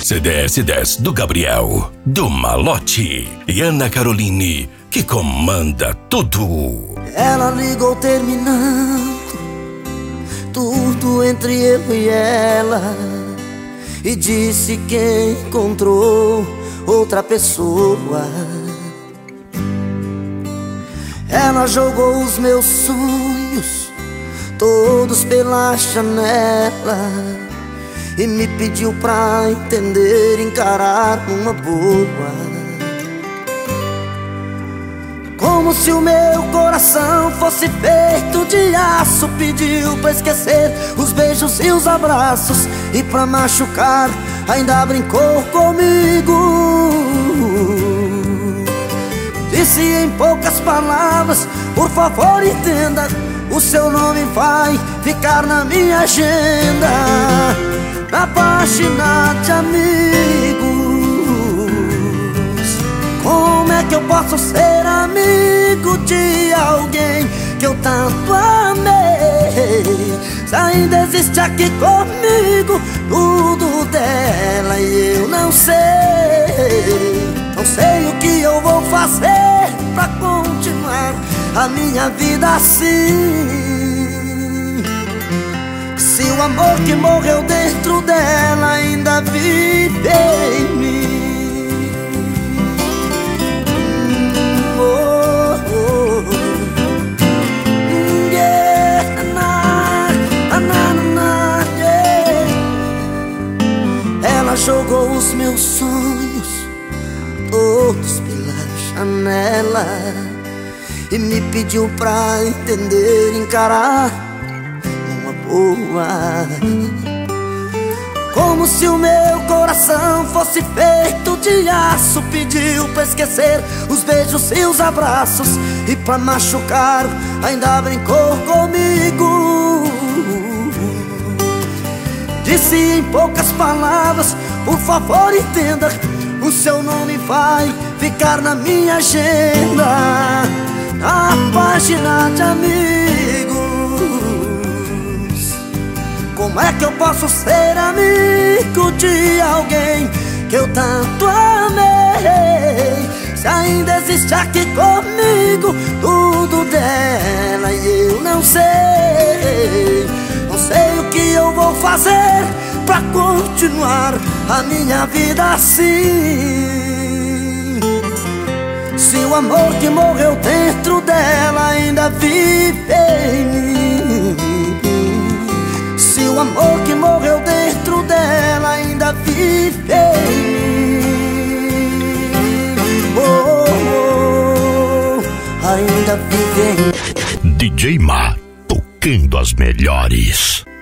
CDS10 do Gabriel, do Malote e Ana Caroline, que comanda tudo. Ela ligou terminando tudo entre eu e ela e disse que encontrou outra pessoa. Ela jogou os meus sonhos todos pela janela e me pediu pra entender, encarar uma boa. Como se o meu coração fosse feito de aço, pediu pra esquecer os beijos e os abraços, e pra machucar ainda brincou comigo. Disse em poucas palavras: por favor entenda, o seu nome vai ficar na minha agenda, na página de amigos. Como é que eu posso ser amigo de alguém que eu tanto amei, se ainda existe aqui comigo tudo dela e eu não sei? Não sei o que eu vou fazer pra continuar a minha vida assim, se o amor que morreu dentro dela ainda vive em mim. Ela jogou os meus sonhos todos pela janela e me pediu pra entender, encarar uma boa. Como se o meu coração fosse feito de aço, pediu pra esquecer os beijos e os abraços, e pra machucar ainda brincou comigo. Disse em poucas palavras: por favor entenda, o seu nome vai ficar na minha agenda, na página de amigos. Como é que eu posso ser amigo de alguém que eu tanto amei, se ainda existe aqui comigo tudo dela e eu não sei? Não sei o que eu vou fazer pra continuar a minha vida assim, se o amor que morreu dentro dela ainda vive em mim, se o amor que morreu dentro dela ainda vive em mim. Oh, ainda vive em mim. DJ Ma, tocando as melhores.